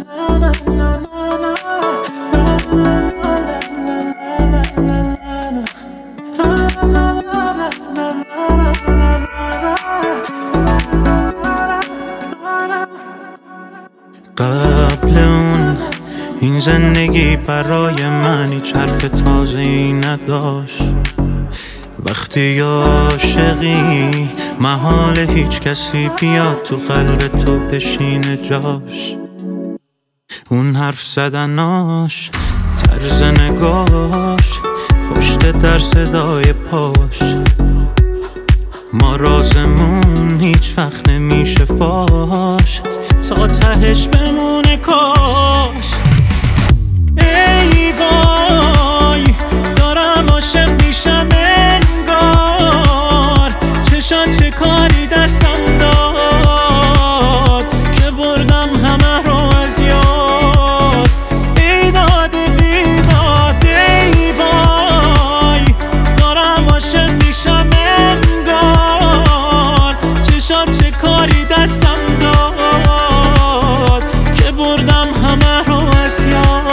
قبل اون این زندگی برای من هیچ حرف تازه‌ای نداشت. وقتی عاشقی محال هیچ کسی بیاد تو قلب تو بشینه جاش. اون حرف زدناش، طرز نگاش، پشت در صدای پاش، ما رازمون هیچ وقت نمیشه فاش، تا تهش بمونه کاش. ای وای دارم عاشق میشم انگار، چشان چه کاری دستم داد که بردم همه رو از یاد. ای داد بیداد ای وای دارم عاشق میشم انگار، چشان چه کاری دستم داد که بردم همه رو از یاد.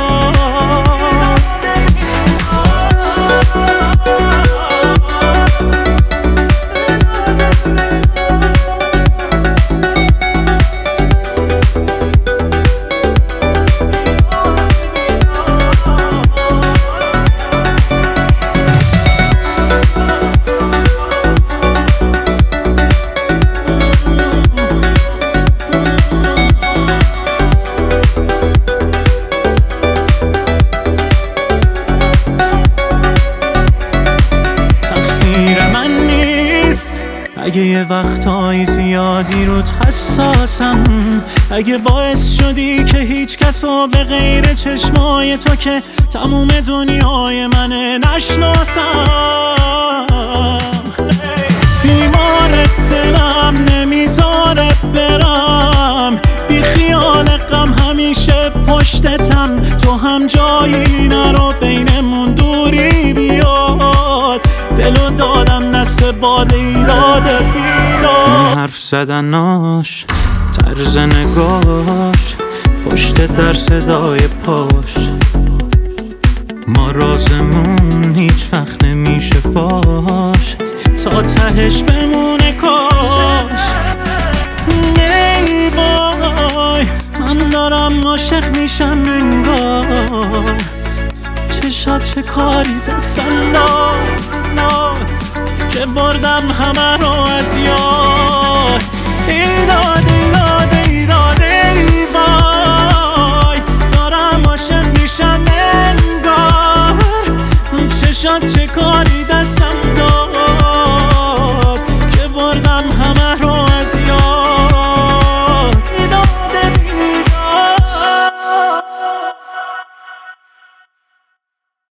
اگه یه وقتهای زیادی روت حساسم، اگه باعث شدی که هیچ کسو به غیر چشمای تو که تموم دنیای منه نشناسم، بیمار دلم نمیذاره برم، بی خیال غم همیشه پشتتم، تو هم جایی نرو بینمون دوری بیاد، دلو دادم نست باد ایداد بیداد. اون حرف زدناش، طرز نگاش، پشت در صدای پاش، ما رازمون هیچ وقت نمیشه فاش، تا تهش بمونه کاش. ای وای من دارم عاشق میشم انگار، چشات چه کاری دستم داد که بردم همه رو از یاد. ای داد ای داد ای داد ای وای دارم عاشق میشم انگار، چشات چه کاری دستم داد